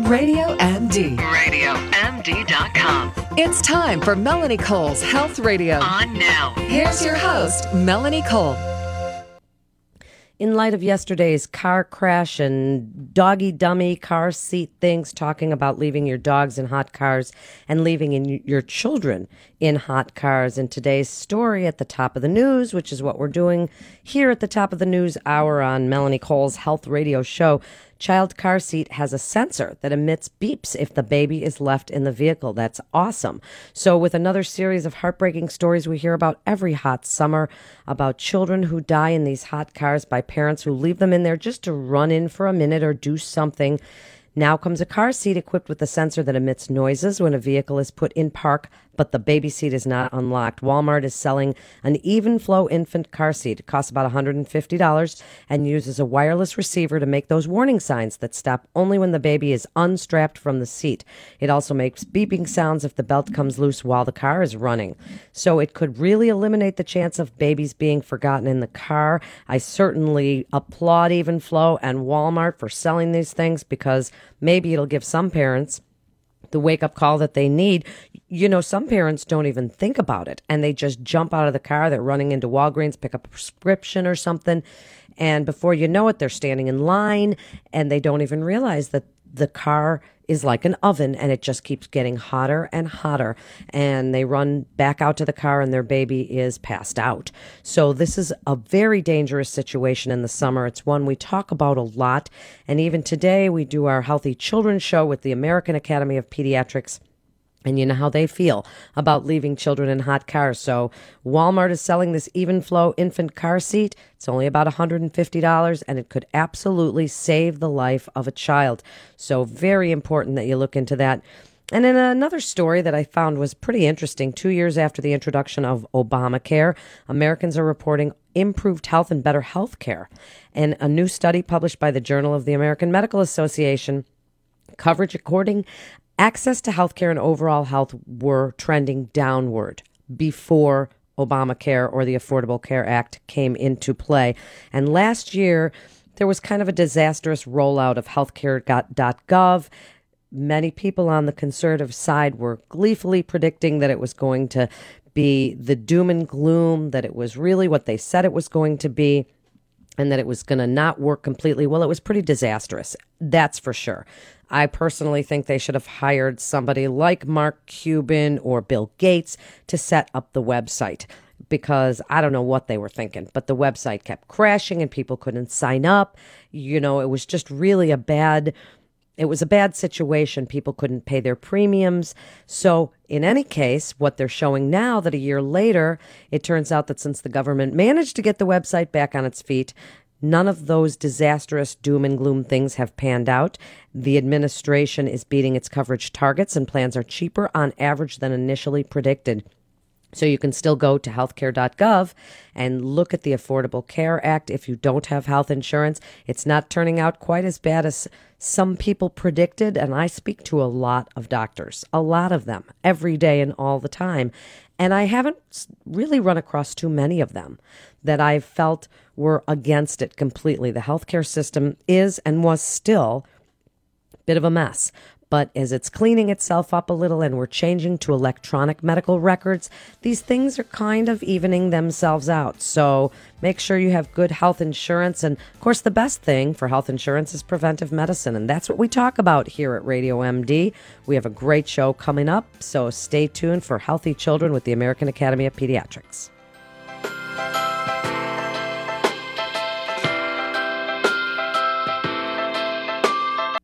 Radio MD. RadioMD.com. It's time for Melanie Cole's Health Radio. On now. Here's your host, Melanie Cole. In light of yesterday's car crash and doggy dummy car seat things, talking about leaving your dogs in hot cars and leaving your children in hot cars. And today's story at the top of the news, which is what we're doing here at the top of the news hour on Melanie Cole's Health Radio show. Child car seat has a sensor that emits beeps if the baby is left in the vehicle. That's awesome. So with another series of heartbreaking stories we hear about every hot summer about children who die in these hot cars by parents who leave them in there just to run in for a minute or do something. Now comes a car seat equipped with a sensor that emits noises when a vehicle is put in park, but the baby seat is not unlocked. Walmart is selling an Even Flow infant car seat. It costs about $150 and uses a wireless receiver to make those warning signs that stop only when the baby is unstrapped from the seat. It also makes beeping sounds if the belt comes loose while the car is running. So it could really eliminate the chance of babies being forgotten in the car. I certainly applaud Even Flow and Walmart for selling these things because maybe it'll give some parents the wake-up call that they need. You know, some parents don't even think about it, and they just jump out of the car. They're running into Walgreens, pick up a prescription or something, and before you know it, they're standing in line, and they don't even realize that the car is like an oven, and it just keeps getting hotter and hotter, and they run back out to the car, and their baby is passed out. So this is a very dangerous situation in the summer. It's one we talk about a lot, and even today we do our Healthy Children show with the American Academy of Pediatrics. And you know how they feel about leaving children in hot cars. So Walmart is selling this Even Flow infant car seat. It's only about $150, and it could absolutely save the life of a child. So very important that you look into that. And in another story that I found was pretty interesting, 2 years after the introduction of Obamacare, Americans are reporting improved health and better health care. And a new study published by the Journal of the American Medical Association, coverage according access to healthcare and overall health were trending downward before Obamacare or the Affordable Care Act came into play. And last year, there was kind of a disastrous rollout of healthcare.gov. Many people on the conservative side were gleefully predicting that it was going to be the doom and gloom, that it was really what they said it was going to be, and that it was going to not work completely. Well, it was pretty disastrous. That's for sure. I personally think they should have hired somebody like Mark Cuban or Bill Gates to set up the website, because I don't know what they were thinking, but the website kept crashing and people couldn't sign up. You know, it was just really a bad situation. People couldn't pay their premiums. So in any case, what they're showing now, that a year later, it turns out that since the government managed to get the website back on its feet, none of those disastrous doom and gloom things have panned out. The administration is beating its coverage targets, and plans are cheaper on average than initially predicted. So you can still go to healthcare.gov and look at the Affordable Care Act if you don't have health insurance. It's not turning out quite as bad as some people predicted, and I speak to a lot of doctors, a lot of them, every day and all the time. And I haven't really run across too many of them that I felt were against it completely. The healthcare system is and was still a bit of a mess. But as it's cleaning itself up a little and we're changing to electronic medical records, these things are kind of evening themselves out. So make sure you have good health insurance. And of course, the best thing for health insurance is preventive medicine. And that's what we talk about here at Radio MD. We have a great show coming up. So stay tuned for Healthy Children with the American Academy of Pediatrics.